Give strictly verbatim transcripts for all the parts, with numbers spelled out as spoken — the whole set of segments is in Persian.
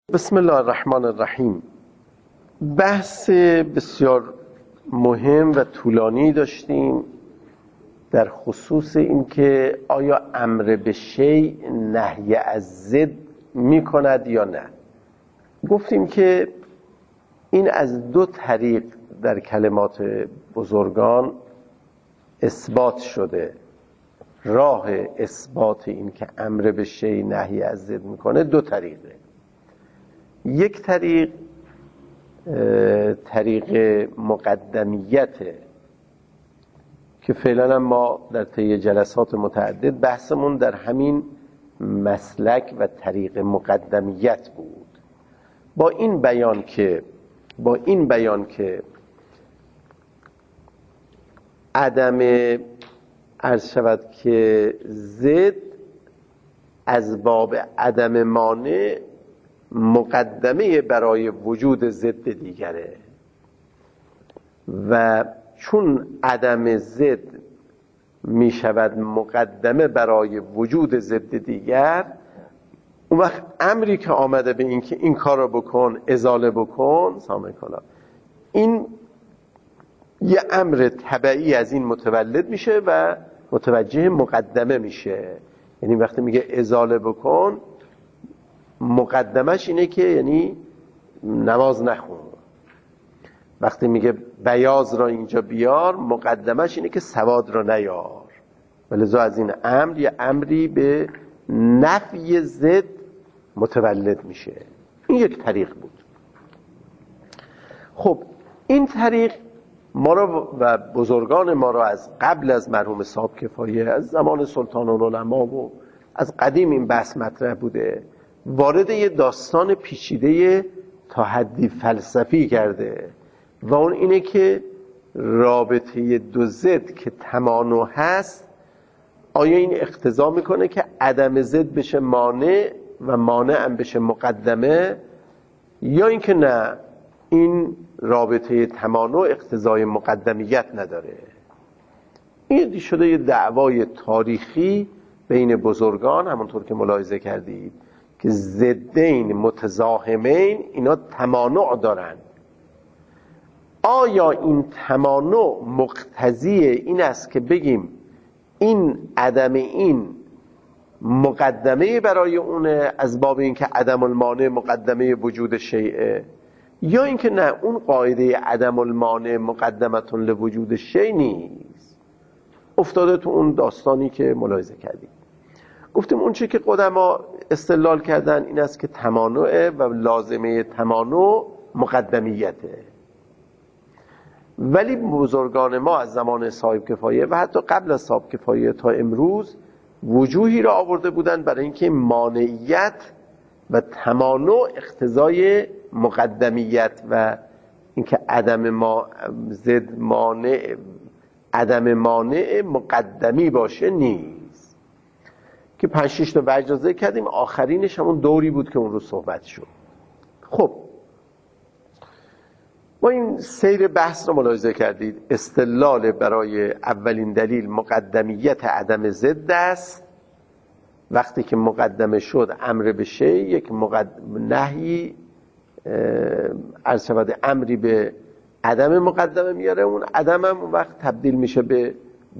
بسم الله الرحمن الرحیم. بحث بسیار مهم و طولانی داشتیم در خصوص اینکه آیا امر به شیء نهی از ضد می کند یا نه. گفتیم که این از دو طریق در کلمات بزرگان اثبات شده. راه اثبات این که امر به شیء نهی از ضد میکنه دو طریقه. یک طریق طریق مقدمیته که فعلا ما در طی جلسات متعدد بحثمون در همین مسلک و طریق مقدمیت بود. با این بیان که با این بیان که عدم عرض شود که ضد از باب عدم مانع مقدمه برای وجود ضد دیگره و چون عدم ضد می شود مقدمه برای وجود ضد دیگر، اون وقت امری که آمده به این که این کار رو بکن، ازاله بکن، سامع کلا، این یه امر طبعی از این متولد میشه و متوجه مقدمه میشه. یعنی وقتی میگه ازاله بکن، مقدمش اینه که یعنی نماز نخون. وقتی میگه بیاض را اینجا بیار، مقدمش اینه که سواد را نیار. ولذا از این امر یه امری به نفی ضد متولد میشه. این یک طریق بود. خب این طریق ما را و بزرگان ما را از قبل از مرحوم صاحب کفایه، از زمان سلطان العلماء و از قدیم این بحث مطرح بوده، وارد یه داستان پیچیده تا حدی فلسفی کرده و اون اینه که رابطه دو ضد که تمانع هست، آیا این اقتضا میکنه که عدم ضد بشه مانع و مانع هم بشه مقدمه، یا اینکه نه، این رابطه تمانع اقتضای مقدمیت نداره. این شده یه دعوای تاریخی بین بزرگان، همونطور که ملاحظه کردید که ضدین متزاحمین اینا تمانع دارن. آیا این تمانع مقتضی این است که بگیم این عدم این مقدمه برای اونه از باب این که عدم المانع مقدمه وجود شیء، یا اینکه نه، اون قاعده عدم المانع مقدمتون لوجود شیء نیست؟ افتاده تو اون داستانی که ملاحظه کردید. گفتیم اون چی که قدما استدلال کردن این است که تمانع و لازمه تمانع مقدمیته، ولی بزرگان ما از زمان صاحب کفایه و حتی قبل از صاحب کفایه تا امروز وجوهی را آورده بودن برای اینکه مانعیت و تمانع اقتضای مقدمیت و اینکه عدم ما ضد مانع عدم مانع مقدمی باشه نیست، که پنج شش تا وجه ذکر کردیم. آخرینش همون دوری بود که اون رو صحبت شد. خب ما این سیر بحث رو ملاحظه کردید. استدلال برای اولین دلیل مقدمیت عدم ضد است. وقتی که مقدمه شد امر به شیء، یک مقدم نهی عرض شود امری به عدم مقدمه میاره، اون عدم هم اون وقت تبدیل میشه به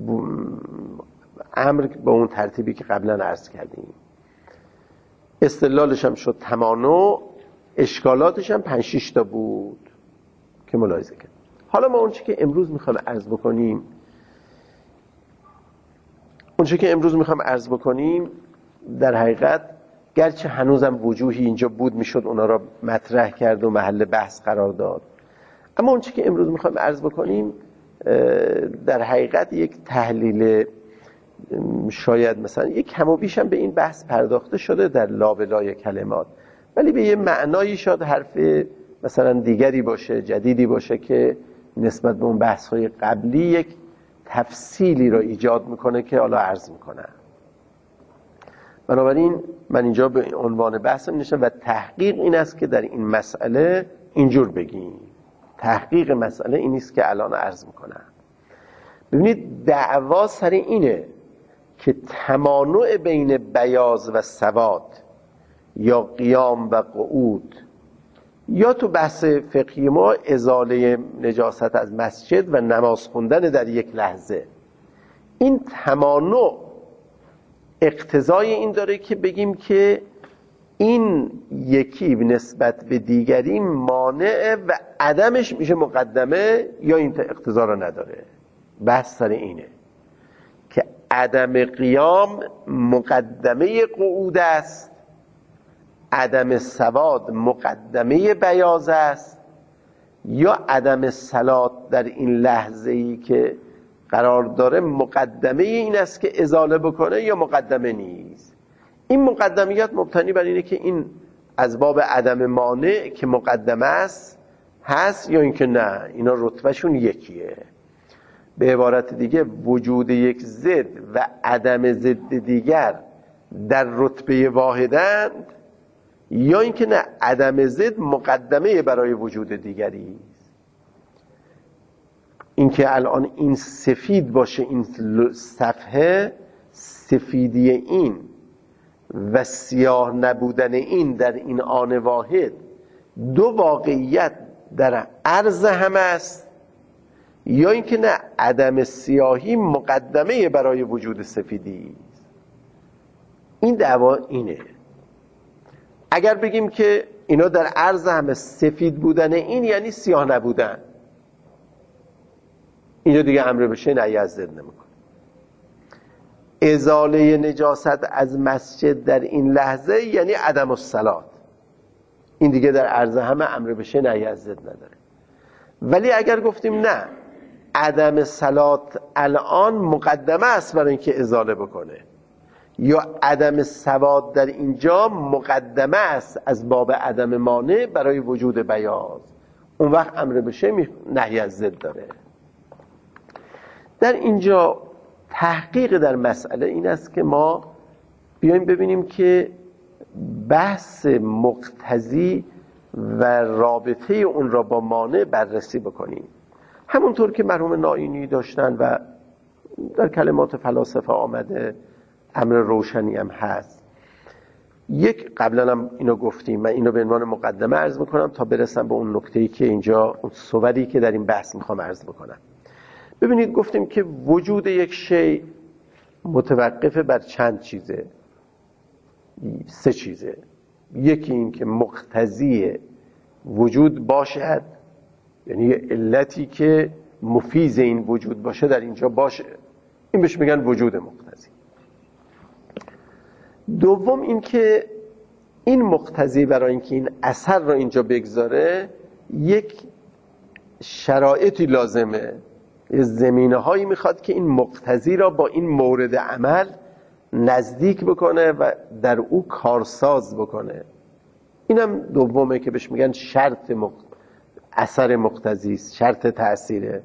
امر به اون ترتیبی که قبلا عرض کردیم. استدلالش هم شد تمانع، اشکالاتش هم پنج شش تا بود که ملاحظه کردیم. حالا ما اون چی که امروز میخوایم عرض بکنیم اون چی که امروز میخوایم عرض بکنیم در حقیقت گرچه هنوزم وجوهی اینجا بود میشد اونا را مطرح کرد و محل بحث قرار داد، اما اون چی که امروز میخوایم عرض بکنیم در حقیقت یک تحلیل، شاید مثلا یک کم و بیش هم به این بحث پرداخته شده در لابلای کلمات، ولی به یه معنایی شاید حرف مثلا دیگری باشه، جدیدی باشه که نسبت به اون بحث‌های قبلی یک تفصیلی را ایجاد میکنه که حالا عرض میکنم. بنابراین من اینجا به عنوان بحثم نشم و تحقیق این است که در این مسئله اینجور بگیم. تحقیق مسئله این است که الان عرض میکنم. ببینید دعوا سر اینه که تمانع بین بیاض و سواد یا قیام و قعود، یا تو بحث فقهی ما ازاله نجاست از مسجد و نماز خوندن در یک لحظه. این تمانع اقتضای این داره که بگیم که این یکی نسبت به دیگری مانع و عدمش میشه مقدمه یا این اقتضا رو نداره. بحث سر اینه که عدم قیام مقدمه قعود است، عدم سواد مقدمه بیاض است، یا عدم صلات در این لحظه ای که قرار داره مقدمه این است که ازاله بکنه یا مقدمه نیست. این مقدمیت مبتنی بر اینه که این از باب عدم مانع که مقدمه است هست یا اینکه نه، اینا رتبهشون یکیه. به عبارت دیگه وجود یک ضد و عدم ضد دیگر در رتبه واحدند، یا اینکه نه عدم ضد مقدمه برای وجود دیگری است. اینکه الان این سفید باشه، این صفحه سفیدی این و سیاه نبودن این در این آن واحد دو واقعیت در عرض هم است، یا اینکه نه عدم سیاهی مقدمه برای وجود سفیدی است. این دعوا اینه. اگر بگیم که اینا در عرض هم سفید بودن این یعنی سیاه نبودن، اینجا دیگه امر بشه نهی از ضد نمیکنه. ازاله نجاست از مسجد در این لحظه یعنی عدم الصلات، این دیگه در عرض همه امر بشه نهی از ضد نداره. ولی اگر گفتیم نه عدم صلات الان مقدمه است برای اینکه ازاله بکنه، یا عدم سواد در اینجا مقدمه است از باب عدم مانع برای وجود بیاض، اون وقت امر بشه نهی از ضد داره. در اینجا تحقیق در مسئله این است که ما بیایم ببینیم که بحث مقتضی و رابطه اون را با مانع بررسی بکنیم، همونطور که مرحوم نائینی داشتن و در کلمات فلاسفه آمده، امر روشنی هم هست. یک قبلا هم اینو گفتیم، من اینو به عنوان مقدمه عرض میکنم تا برسم به اون نکته‌ای که اینجا، اون صوری که در این بحث میخوام عرض بکنم. ببینید گفتیم که وجود یک شی متوقف بر چند چیزه، سه چیزه. یکی این که مقتضی وجود باشد، یعنی یه علتی که مفیز این وجود باشه در اینجا باشه، این بهش میگن وجود مقتضی. دوم این که این مقتضی برای اینکه این اثر را اینجا بگذاره یک شرایطی لازمه، یه زمینه هایی میخواد که این مقتضی را با این مورد عمل نزدیک بکنه و در او کارساز بکنه. اینم دومه که بهش میگن شرط مقت... اثر مقتضی است، شرط تأثیره.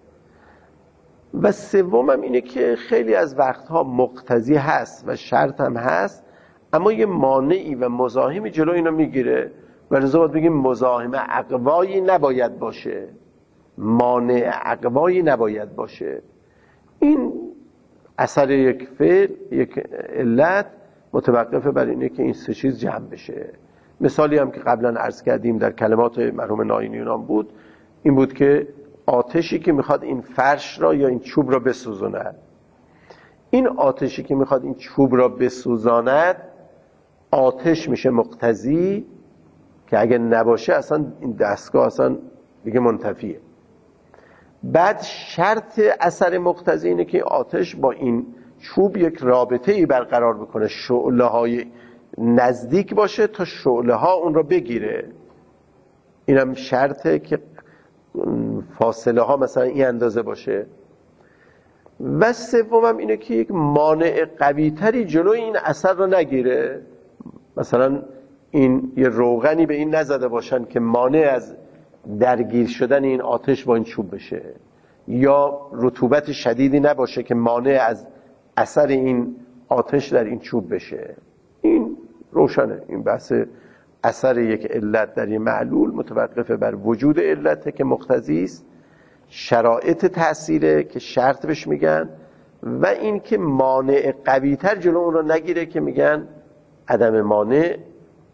و سومم اینه که خیلی از وقتها مقتضی هست و شرط هم هست، اما یه مانعی و مزاحمی جلو اینو میگیره و لذا باید بگیم مزاحم اقوایی نباید باشه، مانع اقوایی نباید باشه. این اثر یک فعل، یک علت متوقف بر اینه که این سه چیز جمع بشه. مثالی هم که قبلا عرض کردیم در کلمات مرحوم نائینیان بود، این بود که آتشی که میخواد این فرش را یا این چوب را بسوزاند، این آتشی که میخواد این چوب را بسوزاند آتش میشه مقتضی که اگه نباشه اصلا این دستگاه اصلا دیگه منتفیه. بعد شرط اثر مقتضی اینه که آتش با این چوب یک رابطه ای برقرار بکنه، شعله های نزدیک باشه تا شعله ها اون را بگیره. اینم شرطه که فاصله ها مثلا این اندازه باشه. و سومم اینه که یک مانع قوی تری جلوی این اثر رو نگیره، مثلا این یه روغنی به این نزده باشن که مانع از درگیر شدن این آتش با این چوب بشه، یا رطوبت شدیدی نباشه که مانع از اثر این آتش در این چوب بشه. این روشنه. این بحث اثر یک علت در این معلول متوقف بر وجود علته که مقتضی است، شرایط تأثیره که شرط بهش میگن، و این که مانع قوی‌تر جلو اون رو نگیره که میگن عدم مانع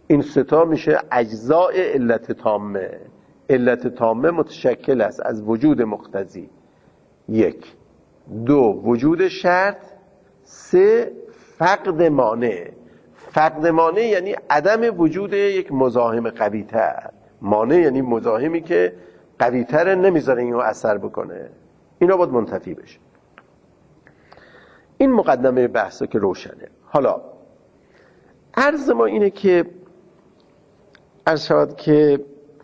این ستا میشه اجزاء علت تامه. علت تامه متشکل است از وجود مقتضی، یک. دو، وجود شرط. سه، فقد مانع. فقد مانع یعنی عدم وجود یک مزاحم قوی‌تر. مانع یعنی مزاحمی که قوی‌تر نمیذاره اینو اثر بکنه، اینا باید منتفی بشه. این مقدمه بحثه که روشنه. حالا عرض ما اینه که عرض شود که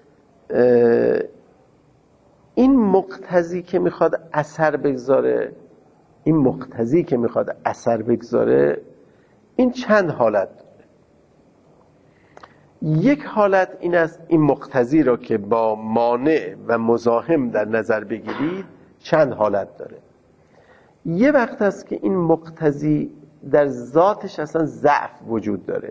این مقتضی که میخواد اثر بگذاره این مقتضی که میخواد اثر بگذاره این چند حالت داره. یک حالت این است این مقتضی را که با مانع و مزاحم در نظر بگیرید چند حالت داره. یه وقت است که این مقتضی در ذاتش اصلا ضعف وجود داره.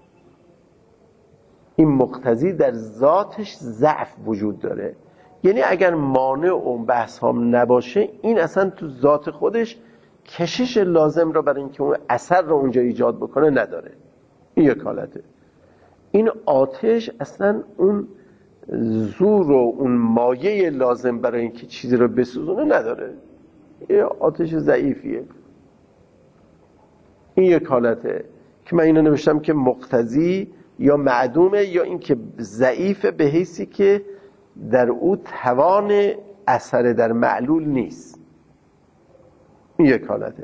این مقتضی در ذاتش ضعف وجود داره، یعنی اگر مانع اون بحث هم نباشه این اصلا تو ذات خودش کشش لازم را برای اینکه اون اثر رو اونجا ایجاد بکنه نداره. این یک حالته. این آتش اصلا اون زور و اون مایه لازم برای اینکه چیزی رو بسوزونه نداره، یه آتش ضعیفیه. این یک حالته که من اینو نوشتم که مقتضی یا معدومه یا این که ضعیفه به حیثی که در او توان اثر در معلول نیست. این یک حالته.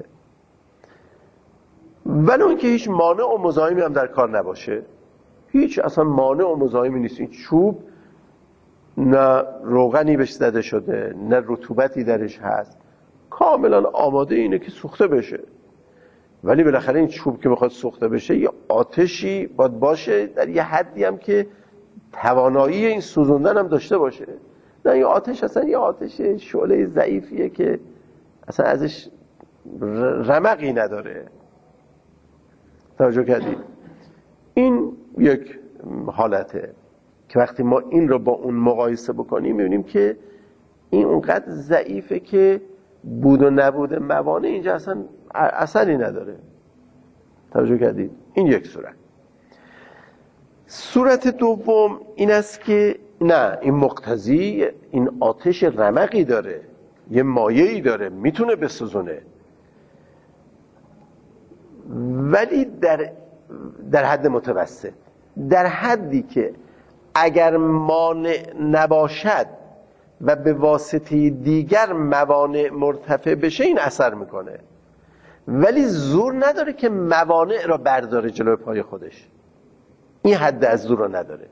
ولی اون که هیچ مانع و مزاحمی هم در کار نباشه، هیچ اصلا مانع و مزاحمی نیست. این چوب نه روغنی بهش زده شده نه رطوبتی درش هست، کاملا آماده اینه که سوخته بشه. ولی بالاخره این چوب که میخواد سوخته بشه یه آتشی باید باشه در یه حدی هم که توانایی این سوزوندن هم داشته باشه. نه، این آتش اصلا یه آتش شعله ضعیفیه که اصلا ازش رمقی نداره. توجه کردید؟ این یک حالته که وقتی ما این رو با اون مقایسه بکنیم میبینیم که این اونقدر ضعیفه که بود و نبود موانع اینجا اصلا اثری نداره. توجه کردید؟ این یک صورت. صورت دوم این است که نه، این مقتضی این آتش رمقی داره، یه مایه‌ای داره، میتونه بسوزونه، ولی در در حد متوسط، در حدی که اگر مانع نباشد و به واسطه دیگر موانع مرتفع بشه این اثر میکنه، ولی زور نداره که موانع را برداره جلوی پای خودش. این حد از زور را نداره.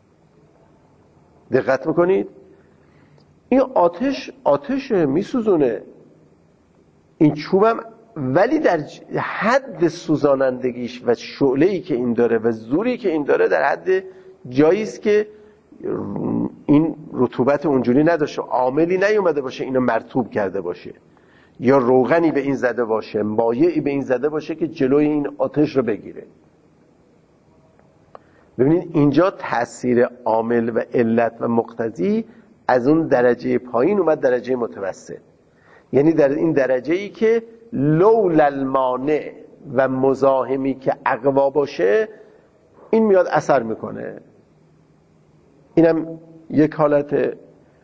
دقت میکنید؟ این آتش آتش میسوزونه، این چوبم، ولی در حد سوزانندگیش و شعله‌ای که این داره و زوری که این داره در حد جایی است که این رطوبت اونجوری نداشته، عاملی نیومده باشه اینو مرطوب کرده باشه یا روغنی به این زده باشه، مایعی به این زده باشه که جلوی این آتش رو بگیره. ببینید اینجا تأثیر عامل و علت و مقتضی از اون درجه پایین اومد درجه متوسط، یعنی در این درجه‌ای که لولا المانع و مزاحمی که اقوا باشه این میاد اثر میکنه. اینم یک حالت.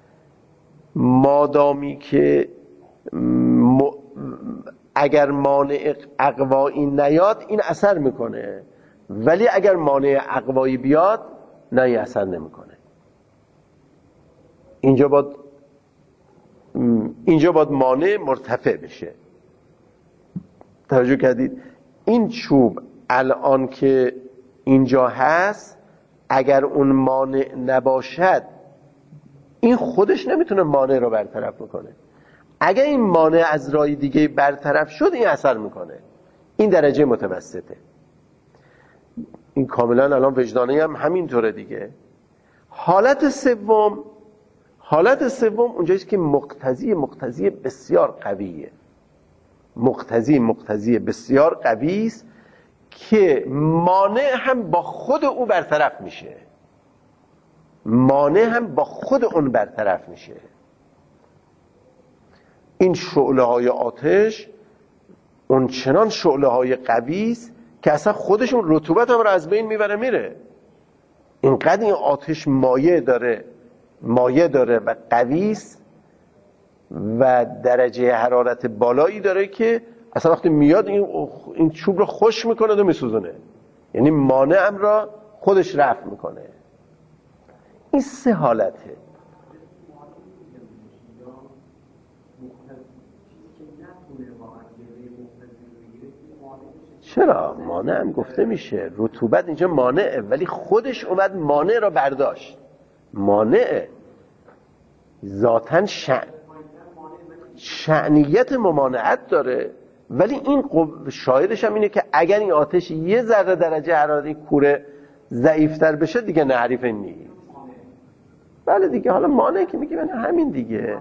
مادامی که م... اگر مانع اقوایی نیاد این اثر میکنه، ولی اگر مانع اقوایی بیاد نه، این اثر نمیکنه. اینجا باید اینجا باید مانع مرتفع بشه. توجه کردید؟ این چوب الان که اینجا هست اگر اون مانع نباشد این خودش نمیتونه مانع رو برطرف میکنه. اگر این مانع از راه دیگه برطرف شد این اثر میکنه. این درجه متوسطه. این کاملا الان وجدانی هم همینطوره دیگه. حالت سوم حالت سوم اونجاییست که مقتضی مقتضی بسیار قویه. مقتضی مقتضی بسیار قوی است که مانع هم با خود او برطرف میشه. مانع هم با خود اون برطرف میشه. این شعله های آتش اون چنان شعله های قوی است که اصلا خودشون رطوبت هم رو از بین میبره میره. اینقدر این آتش مایع داره مایع داره و قویست و درجه حرارت بالایی داره که اصلا وقتی میاد این, این چوب رو خوش میکنه و میسوزونه، یعنی مانعم را خودش رفع میکنه. این سه حالته. چرا؟ مانع هم گفته میشه، رطوبت اینجا مانعه ولی خودش اومد مانع را برداشت. مانعه ذاتاً شأن شأنیت ممانعت داره، ولی این قو... شاهدش هم اینه که اگر این آتش یه ذره درجه حرارتی کوره ضعیفتر بشه دیگه نه حریف نیست. بله دیگه، حالا مانع که میگه من همین دیگه.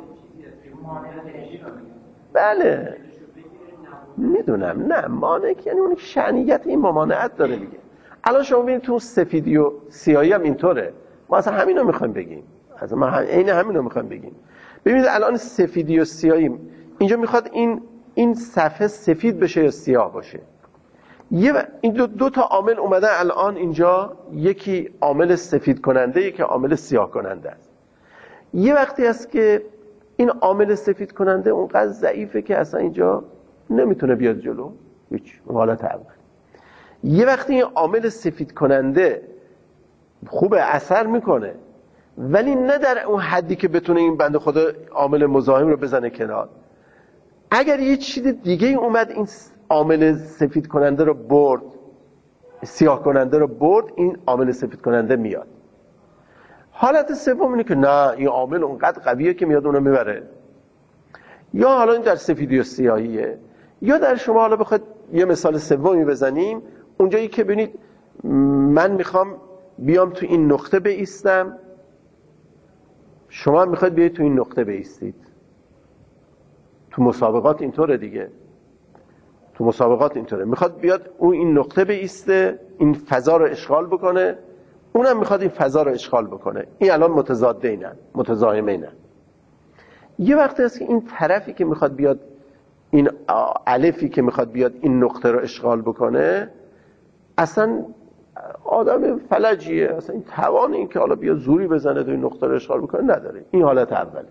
بله میدونم، نه مانع که یعنی اون شأنیت این ممانعت داره دیگه. الان شما ببینید تو سفیدی و سیاهی هم اینطوره، ما اصلا همین رو میخوایم بگیم، اصلا ما هم... عین همین رو میخوایم بگیم. ببینید الان سفیدی و سیاهی اینجا میخواد این این صفحه سفید بشه یا سیاه باشه. یه این دو, دو تا عامل اومدن الان اینجا، یکی عامل سفید کننده یکی عامل سیاه کننده است. یه وقتی هست که این عامل سفید کننده اونقدر ضعیفه که اصلا اینجا نمیتونه بیاد جلو، هیچ حالت اول. یه وقتی این عامل سفید کننده خوبه اثر میکنه ولی نه در اون حدی که بتونه این بنده خدا عامل مزاحم رو بزنه کنار. اگر یه چیز دیگه اومد این عامل سفید کننده رو برد، سیاه کننده رو برد، این عامل سفید کننده میاد. حالت سوم اینه که نه این عامل اونقدر قویه که میاد اونو میبره. یا حالا این در سفیدی و سیاهیه، یا در شما حالا بخواد یه مثال سومی بزنیم، اونجایی که ببینید من میخوام بیام تو این نقطه بایستم، شما میخواید بیاید تو این نقطه بایستید. تو مسابقات اینطوره دیگه، تو مسابقات اینطوره، میخواد بیاد اون این نقطه بایسته، این فضا رو اشغال بکنه، اونم میخواد این فضا رو اشغال بکنه. این الان متضادینن، متزاحمینن. یه وقتی هست که این طرفی که میخواد بیاد، این الفی که میخواد بیاد این نقطه رو اشغال بکنه، اصلا آدم فلجیه، اصلا این توان این که حالا بیا زوری بزنه تو این نقطه رو اشغال بکنه نداره. این حالت اوله.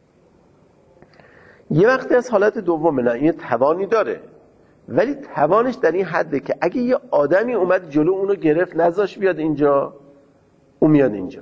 یه وقتی از حالت دومه، نه این توانی داره ولی توانش در این حده که اگه یه آدمی اومد جلو اونو گرفت نذاش بیاد اینجا، اون میاد اینجا،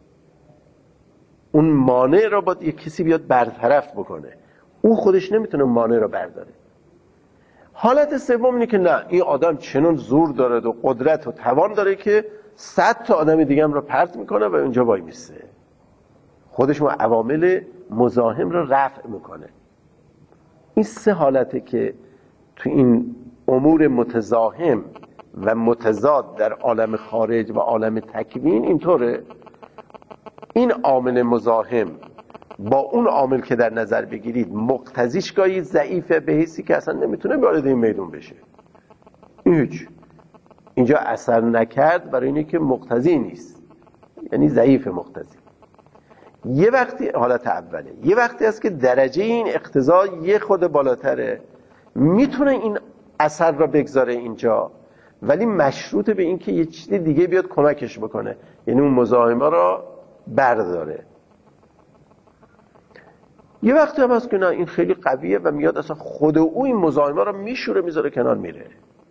اون مانع را باید یه کسی بیاد برطرف بکنه، اون خودش نمیتونه مانع را برداره. حالت سوم اینه که نه این آدم چنون زور داره و قدرت و توان داره که صد تا آدم دیگه هم را پرت میکنه و اونجا وای میسته، خودش اون عوامل مزاحم را رفع میکنه. این سه حالته که تو این امور متزاحم و متضاد در عالم خارج و عالم تکوین اینطوره. این عامل مزاحم با اون عامل که در نظر بگیرید مقتضیش گاهی ضعیفه به حیثی که اصلا نمیتونه وارد این میدون بشه. هیچ اینجا اثر نکرد برای اینه که مقتضی نیست، یعنی ضعیف مقتضی. یه وقتی حالت اوله، یه وقتی هست که درجه این اقتضا یه خود بالاتره، میتونه این اثر را بگذاره اینجا ولی مشروط به این که یه چیز دیگه بیاد کمکش بکنه، یعنی اون مزاحمه را برداره. یه وقتی هم هست که نه این خیلی قویه و میاد اصلا خود او این مزاحمه را میشوره میذاره کنار میره.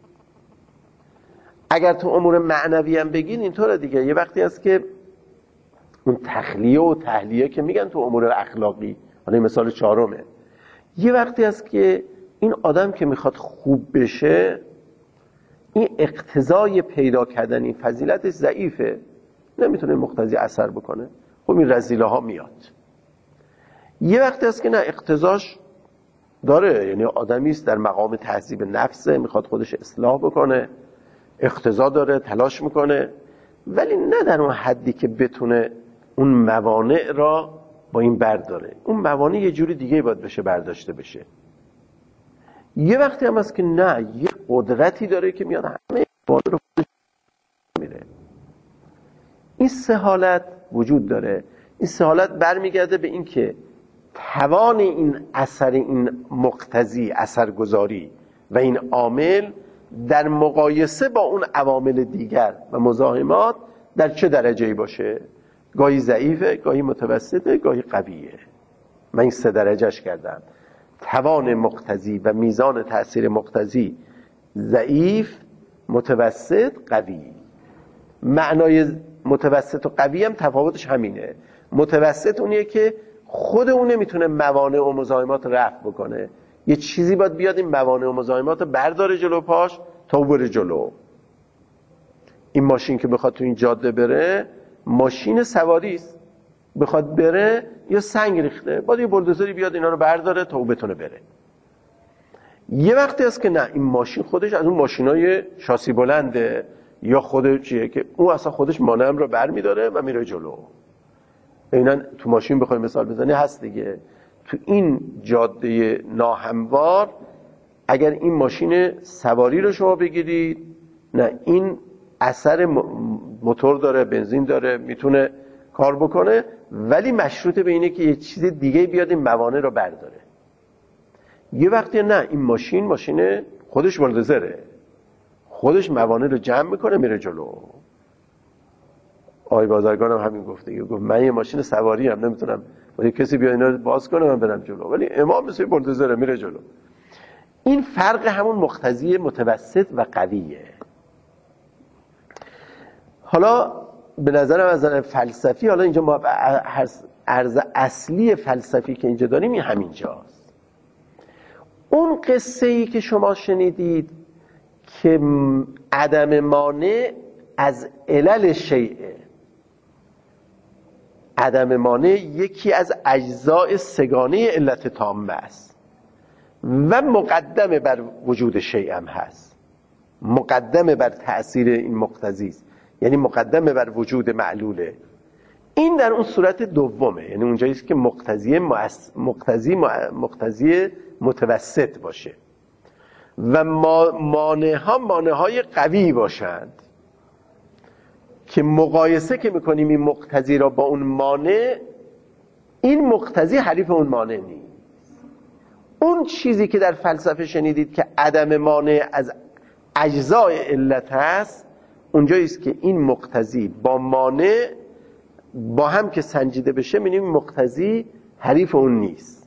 اگر تو امور معنوی هم بگین اینطوره دیگه. یه وقتی هست که اون تخلیه و تحلیه که میگن تو امور اخلاقی، حالا این مثال چهارمه، یه وقتی هست که این آدم که میخواد خوب بشه این اقتضای پیدا کردن این فضیلتش ضعیفه، نمیتونه مقتضی اثر بکنه، خب این رذیله ها میاد. یه وقتی هست که نه اقتضاش داره، یعنی آدمی است در مقام تهذیب نفسه، میخواد خودش اصلاح بکنه، اقتضا داره، تلاش میکنه ولی نه در اون حدی که بتونه اون موانع را با این برداره. اون موانع یه جوری دیگه باید بشه برداشته بشه. یه وقتی هم هست که نه یه قدرتی داره که میاد همه موانع رو خودش میره. این سه حالت وجود داره. این سه حالت برمیگرده به این که توان این اثر، این مقتضی اثرگذاری و این عامل در مقایسه با اون عوامل دیگر و مزاحمات در چه درجه‌ای باشه؟ گاهی ضعیفه، گاهی متوسطه، گاهی قویه. من این سه درجهش کردم: توان مقتضی و میزان تأثیر مقتضی ضعیف، متوسط، قوی. معنای متوسط و قوی هم تفاوتش همینه. متوسط اونیه که خود اون نمیتونه موانع و مزاحمات رفع بکنه، یه چیزی باید بیاد این موانع و مزاحمات برداره جلو پاش تا بره جلو. این ماشین که بخواد تو این جاده بره، ماشین سواری است، بخواد بره یا سنگ ریخته، باید یه بولدوزری بیاد اینا رو برداره تا او بتونه بره. یه وقتی هست که نه، این ماشین خودش از اون ماشینای شاسی بلنده یا خودش چیه که اون اصلا خودش مانعم رو برمیداره و میره جلو. اینا تو ماشین بخوای مثال بزنی هست دیگه. تو این جاده ناهموار اگر این ماشین سواری رو شما بگیرید، نه این اثر موتور داره، بنزین داره، میتونه کار بکنه، ولی مشروط به اینه که یه چیز دیگه بیاد این موانع رو برداره. یه وقتی نه، این ماشین ماشین خودش بولدوزره، خودش موانع رو جمع میکنه میره جلو. آقای بازرگان هم همین گفته، گفت من یه ماشین سواری هم نمیتونم ولی کسی بیا اینا رو باز کنه من برم جلو، ولی امام مثل بولدوزره میره جلو. این فرق همون مقتضی متوسط و قویه. حالا به نظرم از نظر فلسفی، حالا اینجا ما عرض اصلی فلسفی که اینجا داریم این همینجاست. اون قصه ای که شما شنیدید که عدم مانع از علل شیء، عدم مانع یکی از اجزاء سگانه علت تامه است و مقدمه بر وجود شیء هم هست، مقدمه بر تأثیر این مقتضی است، یعنی مقدمه بر وجود معلوله. این در اون صورت دومه، یعنی اونجایی است که مقتضی مؤس... مقتضی مقتضی متوسط باشه و ما... مانع ها مانع های قوی باشند که مقایسه که میکنیم این مقتضی را با اون مانع، این مقتضی حریف اون مانع نیست. اون چیزی که در فلسفه شنیدید که عدم مانع از اجزای علت هست، اونجایی است که این مقتضی با مانع با هم که سنجیده بشه می‌بینیم مقتضی حریف اون نیست،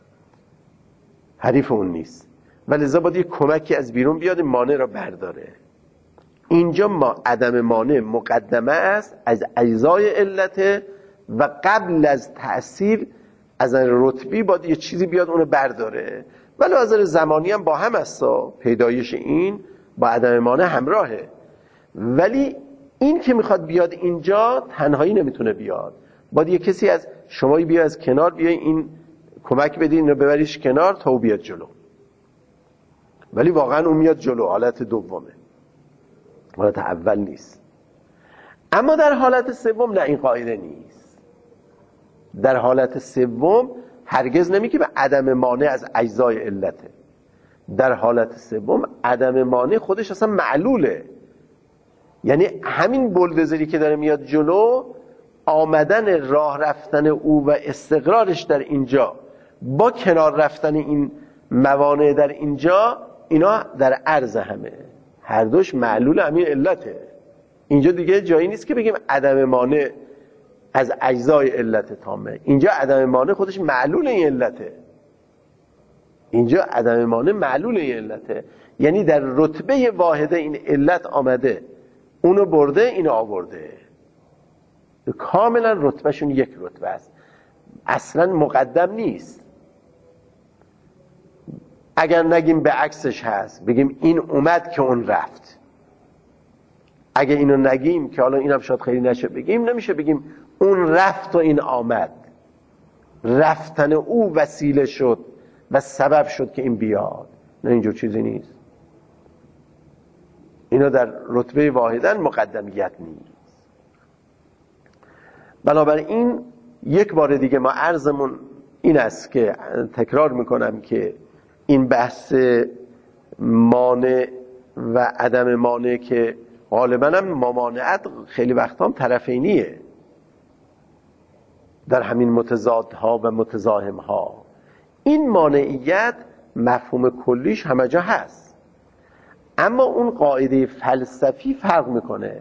حریف اون نیست و لذا باید یک کمکی از بیرون بیاد این مانع را برداره. اینجا ما عدم مانع مقدمه است از اجزای علت و قبل از تأثیر از رتبی باید یه چیزی بیاد اونو برداره، ولی از نظر زمانی هم با هم است، پیدایش این با عدم مانع همراهه. ولی این که میخواد بیاد اینجا تنهایی نمیتونه بیاد، باید یه کسی از شمایی بیا از کنار، بیا این کمک بدین اینو ببریش کنار تا او بیاد جلو. ولی واقعا اون میاد جلو، حالت دومه، حالت اول نیست. اما در حالت سوم نه، این قاعده نیست. در حالت سوم هرگز نمیگه به عدم مانع از اجزای علته. در حالت سوم عدم مانع خودش اصلا معلوله، یعنی همین بولدوزری که داره میاد جلو، آمدن راه رفتن او و استقرارش در اینجا با کنار رفتن این موانع در اینجا، اینا در عرض همه، هر دوش معلول همین علته. اینجا دیگه جایی نیست که بگیم عدم مانع از اجزای علت تامه، اینجا عدم مانع خودش معلول این علته. اینجا عدم مانع معلول این علته، یعنی در رتبه واحده این علت آمده، اونو برده اینو آورده، کاملا رتبهشون یک رتبه است، اصلا مقدم نیست. اگر نگیم به عکسش هست، بگیم این اومد که اون رفت. اگر اینو نگیم که حالا اینم شاید خیلی نشه بگیم، نمیشه بگیم اون رفت و این آمد. رفتن او وسیله شد و سبب شد که این بیاد، نه اینجور چیزی نیست. اینا در رتبه واحدن مقدمیت نیست. بنابراین یک بار دیگه ما عرضمون این است که تکرار میکنم که این بحث مانع و عدم مانع که غالبا هم ممانعت خیلی وقتا هم طرفینیه در همین متضادها و متزاحمها، این مانعیت مفهوم کلیش همه جا هست، اما اون قاعده فلسفی فرق میکنه.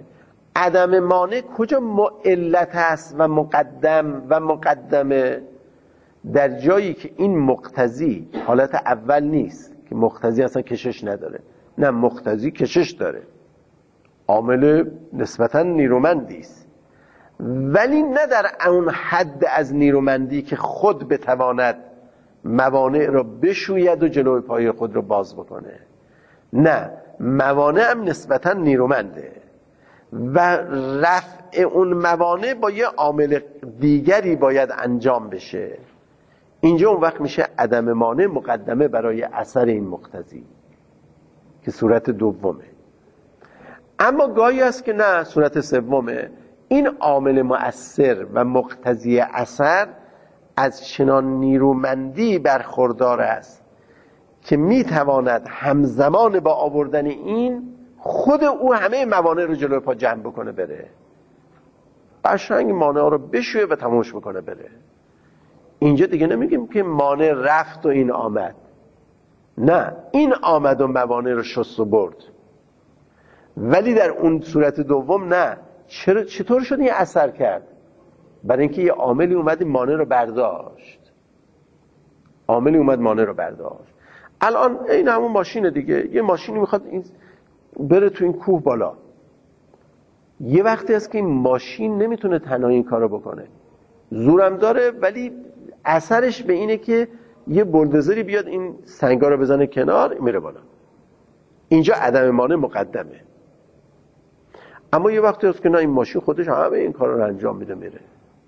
عدم مانع کجا علت است و مقدم و مقدمه؟ در جایی که این مقتضی حالت اول نیست که مقتضی اصلا کشش نداره، نه مقتضی کشش داره، عامل نسبتا نیرومندی است، ولی نه در اون حد از نیرومندی که خود بتواند موانع را بشوید و جلوی پای خود را باز بکنه. نه، موانع هم نسبتا نیرومنده و رفع اون موانع با یه عامل دیگری باید انجام بشه. اینجا اون وقت میشه عدم مانع مقدمه برای اثر این مقتضی که صورت دومه. اما گاهی است که نه، صورت سومه، این عامل مؤثر و مقتضی اثر از چنان نیرومندی برخوردار است که میتواند همزمان با آوردن این خود او همه موانع رو جلوی پا جمع بکنه بره، قشنگ مانع رو بشویه و تمومش بکنه بره. اینجا دیگه نمیگیم که مانع رفت و این آمد، نه، این آمد و موانع رو شست و برد. ولی در اون صورت دوم نه. چرا چطور شد این اثر کرد؟ برای اینکه یه عاملی اومد مانع رو برداشت، عاملی اومد مانع رو برداشت. الان این همون ماشینه دیگه، یه ماشینی میخواد این بره تو این کوه بالا، یه وقتی هست که این ماشین نمیتونه تنها این کارو بکنه، زورم داره، ولی اثرش به اینه که یه بولدوزری بیاد این سنگا رو بزنه کنار، میره بالا. اینجا عدم مانع مقدمه. اما یه وقتی هست که نه، این ماشین خودش همه این کار رو انجام میده میره،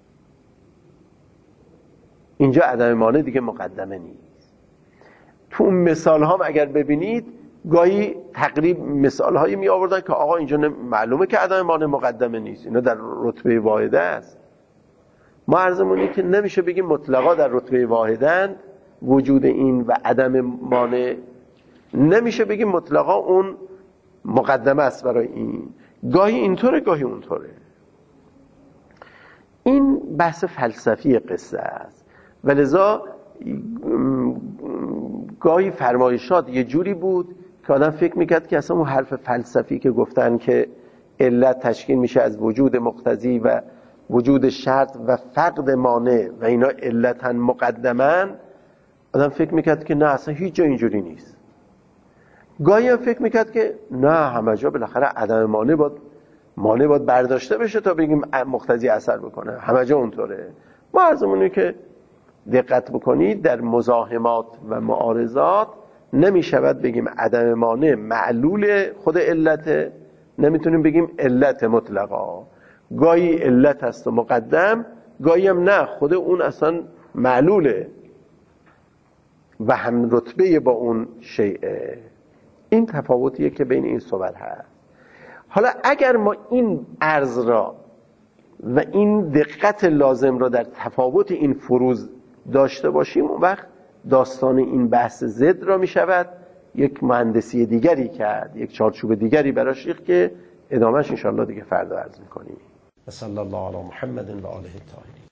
اینجا عدم مانع دیگه مقدمه نیست. تو اون مثال هم اگر ببینید گاهی تقریب مثال هایی می آوردن که آقا اینجا معلومه که عدم مانع مقدمه نیست، اینا در رتبه واحده است. ما عرضمونی که نمیشه بگیم مطلقا در رتبه واحدن وجود این و عدم مانع، نمیشه بگیم مطلقا اون مقدمه است برای این، گاهی اینطوره گاهی اونطوره. این بحث فلسفی قصه است و لذا گاهی فرمایشات یه جوری بود که آدم فکر میکرد که اصلا اون حرف فلسفی که گفتن که علت تشکیل میشه از وجود مقتضی و وجود شرط و فقد مانع و اینا علتاً مقدماً، آدم فکر میکرد که نه، اصلا هیچ جا اینجوری نیست. گاهی هم فکر میکرد که نه، همه جا بالاخره عدم مانع باید مانع باید برداشته بشه تا بگیم مقتضی اثر بکنه، همه جا اونطوره. ما عرضمونه که دقت بکنید در مزاحمات و معارضات نمیشود بگیم عدم مانع معلول خود علته، نمیتونیم بگیم علت مطلقا، گاهی علت هست و مقدم، گاهی هم نه، خود اون اصلا معلوله و هم رتبه با اون شیء. این تفاوتیه که بین این صور هست. حالا اگر ما این عرض را و این دقت لازم را در تفاوت این فروض داشته باشیم، اون وقت داستان این بحث ضد را می شود یک مهندسی دیگری کرد، یک چارچوب دیگری براش ریخت که ادامهش انشاءالله دیگه فردا عرض می‌کنیم. صلی الله علی محمد و آله الطاهرین.